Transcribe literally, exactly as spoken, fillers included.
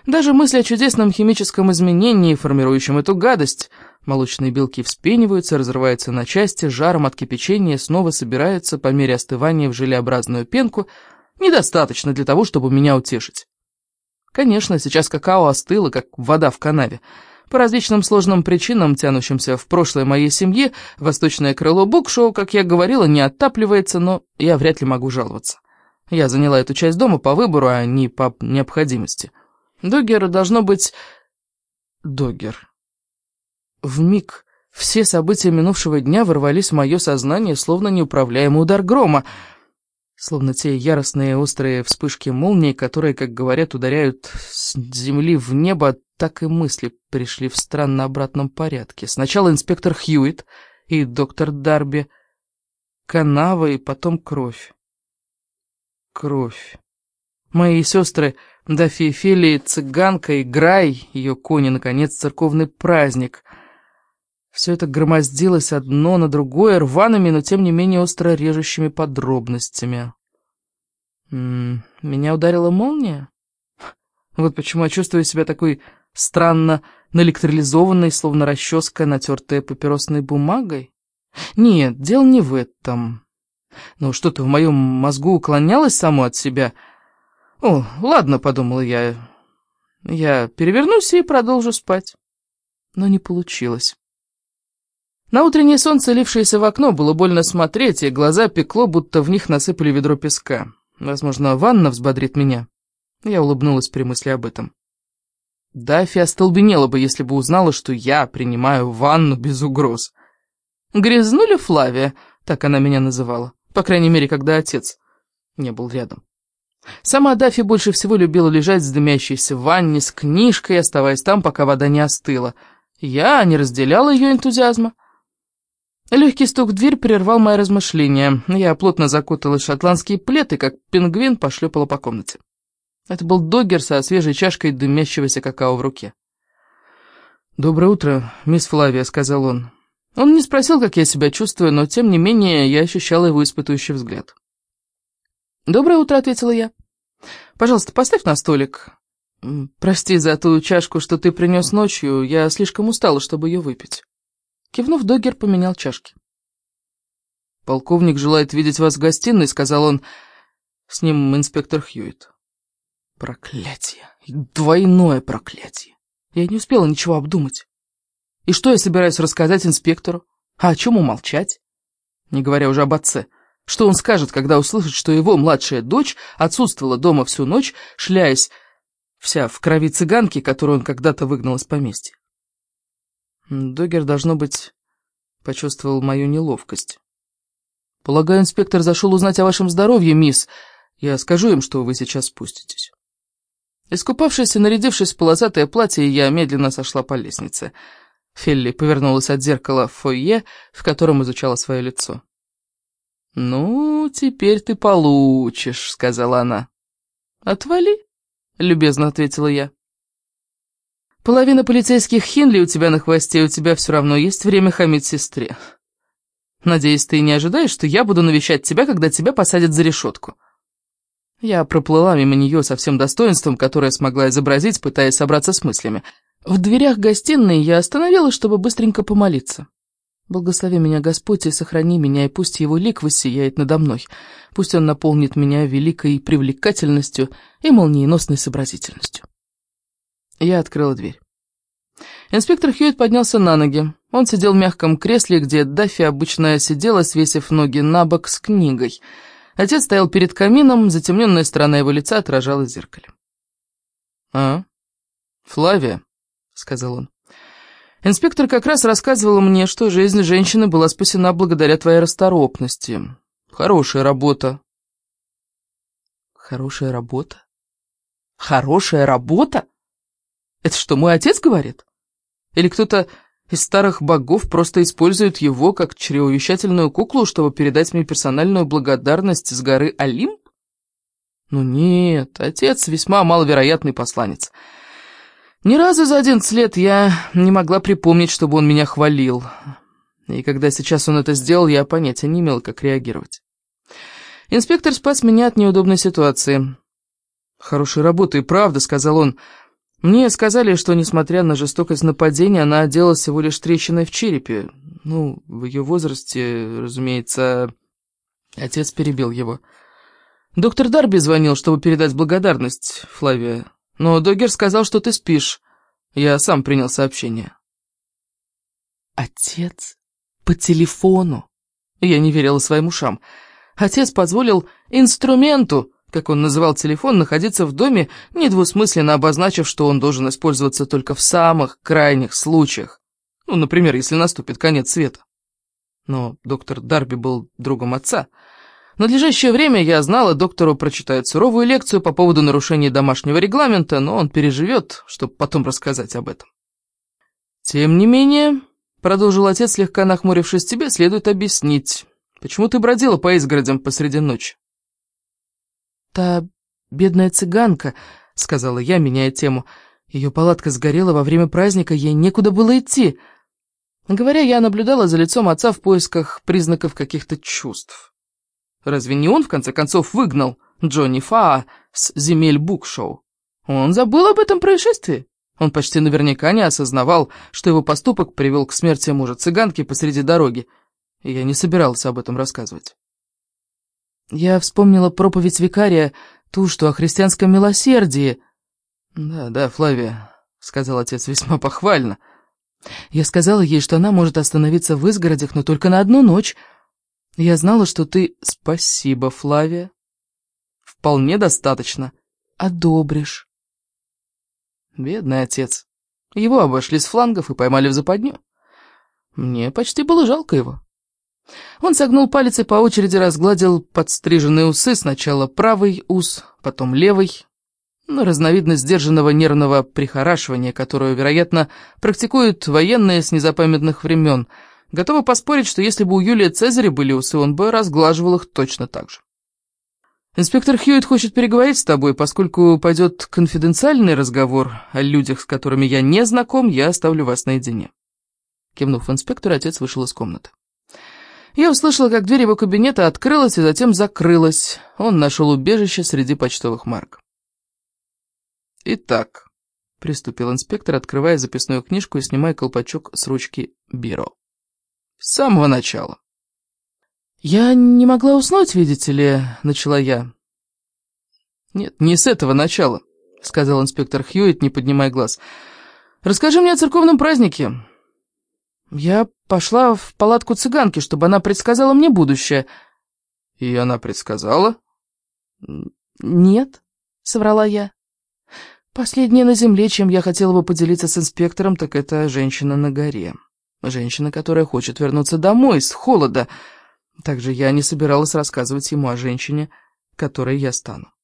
Даже мысль о чудесном химическом изменении, формирующем эту гадость. Молочные белки вспениваются, разрываются на части, жаром от кипячения снова собираются по мере остывания в желеобразную пенку. Недостаточно для того, чтобы меня утешить. Конечно, сейчас какао остыло, как вода в канаве. По различным сложным причинам, тянущимся в прошлое моей семьи, восточное крыло букшоу, как я говорила, не отапливается, но я вряд ли могу жаловаться. Я заняла эту часть дома по выбору, а не по необходимости. Доггер должно быть... Доггер. Вмиг все события минувшего дня ворвались в мое сознание, словно неуправляемый удар грома. Словно те яростные острые вспышки молнии, которые, как говорят, ударяют с земли в небо, так и мысли пришли в странно обратном порядке. Сначала инспектор Хьюитт и доктор Дарби, канава и потом кровь. Кровь. Мои сестры Даффи и Фили, цыганка и Грай, ее кони, наконец, церковный праздник. Все это громоздилось одно на другое, рваными, но тем не менее остро режущими подробностями. М -м, меня ударила молния? Вот почему я чувствую себя такой странно наэлектролизованной, словно расческа, натертая папиросной бумагой. Нет, дело не в этом. Ну, что-то в моем мозгу уклонялось само от себя. О, ладно, подумала я. Я перевернусь и продолжу спать. Но не получилось. На утреннее солнце, лившееся в окно, было больно смотреть, и глаза пекло, будто в них насыпали ведро песка. Возможно, ванна взбодрит меня. Я улыбнулась при мысли об этом. Даффи остолбенела бы, если бы узнала, что я принимаю ванну без угроз. «Грязнуля Флавия», так она меня называла, по крайней мере, когда отец не был рядом. Сама Даффи больше всего любила лежать в дымящейся ванне с книжкой, оставаясь там, пока вода не остыла. Я не разделяла ее энтузиазма. Легкий стук в дверь прервал мои размышления. Я плотно закуталась в шотландский плед и, как пингвин, пошлепала по комнате. Это был Доггер со свежей чашкой дымящегося какао в руке. «Доброе утро, мисс Флавия», — сказал он. Он не спросил, как я себя чувствую, но, тем не менее, я ощущала его испытующий взгляд. «Доброе утро», — ответила я. «Пожалуйста, поставь на столик. Прости за ту чашку, что ты принес ночью, я слишком устала, чтобы ее выпить». Кивнув, Доггер поменял чашки. «Полковник желает видеть вас в гостиной», — сказал он. С ним инспектор Хьюитт. Проклятие. Двойное проклятие. Я не успела ничего обдумать. И что я собираюсь рассказать инспектору? А о чем умолчать? Не говоря уже об отце. Что он скажет, когда услышит, что его младшая дочь отсутствовала дома всю ночь, шляясь вся в крови цыганки, которую он когда-то выгнал из поместья? Доггер, должно быть, почувствовал мою неловкость. «Полагаю, инспектор зашел узнать о вашем здоровье, мисс. Я скажу им, что вы сейчас спуститесь». Искупавшись и нарядившись в полосатое платье, я медленно сошла по лестнице. Фелли повернулась от зеркала в фойе, в котором изучала свое лицо. «Ну, теперь ты получишь», — сказала она. «Отвали», — любезно ответила я. «Половина полицейских Хинли у тебя на хвосте, у тебя все равно есть время хамить сестре. Надеюсь, ты не ожидаешь, что я буду навещать тебя, когда тебя посадят за решетку». Я проплыла мимо нее со всем достоинством, которое смогла изобразить, пытаясь собраться с мыслями. В дверях гостиной я остановилась, чтобы быстренько помолиться. «Благослови меня, Господь, и сохрани меня, и пусть его лик воссияет надо мной. Пусть он наполнит меня великой привлекательностью и молниеносной сообразительностью». Я открыла дверь. Инспектор Хьюитт поднялся на ноги. Он сидел в мягком кресле, где Даффи обычно сидела, свесив ноги на бок с книгой. Отец стоял перед камином, затемненная сторона его лица отражалась в зеркале. «А, Флавия», — сказал он. «Инспектор как раз рассказывал мне, что жизнь женщины была спасена благодаря твоей расторопности. Хорошая работа». «Хорошая работа? Хорошая работа? Это что, мой отец говорит? Или кто-то из старых богов просто использует его как чревовещательную куклу, чтобы передать мне персональную благодарность с горы Олимп? Ну нет, отец весьма маловероятный посланец. Ни разу за одиннадцать лет я не могла припомнить, чтобы он меня хвалил. И когда сейчас он это сделал, я понятия не имела, как реагировать. Инспектор спас меня от неудобной ситуации. «Хорошая работа, и правда», — сказал он. Мне сказали, что, несмотря на жестокость нападения, она оделась всего лишь трещиной в черепе. Ну, в ее возрасте, разумеется, отец перебил его. Доктор Дарби звонил, чтобы передать благодарность, Флавия. Но Доггер сказал, что ты спишь. Я сам принял сообщение. Отец? По телефону? Я не верила своим ушам. Отец позволил инструменту, как он называл телефон, находиться в доме, недвусмысленно обозначив, что он должен использоваться только в самых крайних случаях. Ну, например, если наступит конец света. Но доктор Дарби был другом отца. В надлежащее время, я знала, доктору прочитают суровую лекцию по поводу нарушения домашнего регламента, но он переживет, чтобы потом рассказать об этом. Тем не менее, продолжил отец, слегка нахмурившись, тебе следует объяснить, почему ты бродила по изгородям посреди ночи. «Та бедная цыганка», — сказала я, меняя тему. «Ее палатка сгорела во время праздника, ей некуда было идти». Говоря, я наблюдала за лицом отца в поисках признаков каких-то чувств. Разве не он, в конце концов, выгнал Джонни Фаа с земель Букшоу? Он забыл об этом происшествии. Он почти наверняка не осознавал, что его поступок привел к смерти мужа-цыганки посреди дороги, и я не собиралась об этом рассказывать. Я вспомнила проповедь викария, ту, что о христианском милосердии. «Да, да, Флавия», — сказал отец весьма похвально. Я сказала ей, что она может остановиться в изгородях, но только на одну ночь. Я знала, что ты... Спасибо, Флавия. Вполне достаточно. Одобришь. Бедный отец. Его обошли с флангов и поймали в западню. Мне почти было жалко его. Он согнул палец и по очереди разгладил подстриженные усы, сначала правый ус, потом левый. Ну, разновидность сдержанного нервного прихорашивания, которую, вероятно, практикуют военные с незапамятных времен. Готова поспорить, что если бы у Юлия Цезаря были усы, он бы разглаживал их точно так же. «Инспектор Хьюитт хочет переговорить с тобой, поскольку пойдет конфиденциальный разговор о людях, с которыми я не знаком, я оставлю вас наедине». Кивнув инспектору, отец вышел из комнаты. Я услышала, как дверь его кабинета открылась и затем закрылась. Он нашел убежище среди почтовых марок. «Итак», — приступил инспектор, открывая записную книжку и снимая колпачок с ручки бюро. «С самого начала». «Я не могла уснуть, видите ли», — начала я. «Нет, не с этого начала», — сказал инспектор Хьюитт, не поднимая глаз. «Расскажи мне о церковном празднике». «Я пошла в палатку цыганки, чтобы она предсказала мне будущее». «И она предсказала?» «Нет», — соврала я. «Последнее на земле, чем я хотела бы поделиться с инспектором, так это женщина на горе. Женщина, которая хочет вернуться домой с холода. Также я не собиралась рассказывать ему о женщине, которой я стану».